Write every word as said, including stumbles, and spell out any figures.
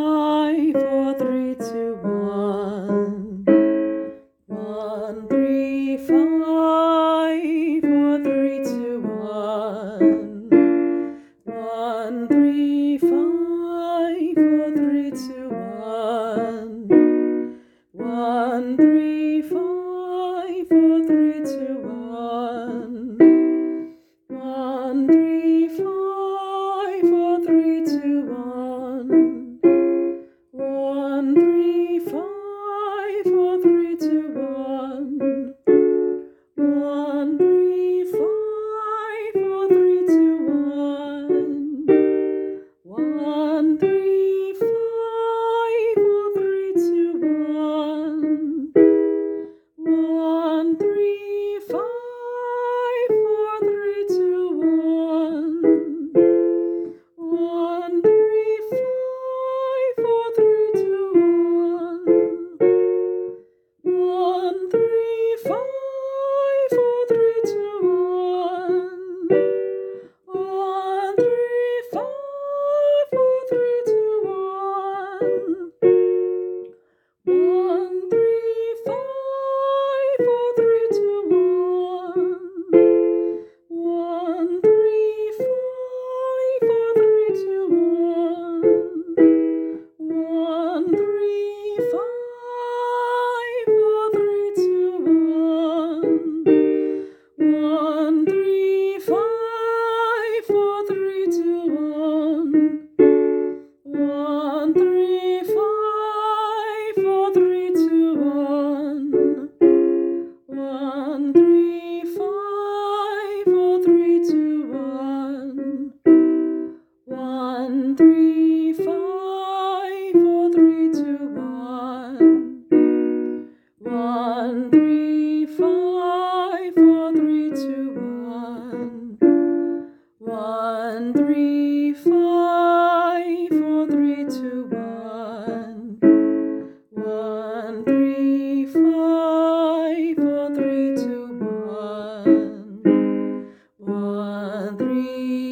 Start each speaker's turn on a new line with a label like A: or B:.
A: five, four, three, two, one. One, three, five, four, three, two, one. One, three, five, four, three, two, one. One, three, five, four, three, two, one. One, three, five, four, three, two, one. One, three, five, four, three, two, one. One, three, five, four, three, two, one. One, three, five, four, three, two, one. One, three, five, four, three, two, one. One, three, five, four, three, two, one. One, three, five, four, three, two, one. One, three, five, four, three, two, one. One, three, five, four, three, two, one. One, three, five, four, three, two, one. One, three, five, four, three, two, one. One, three, five, four, three, two, one. One, three, five, four, three, two, one. One, three, five, four, three, two, one. One, three, five, four, three, two, one. One, three, five, four, three, two, one. One, three, five, four, three, two, one. One, three, five, four, three, two, one. One, three,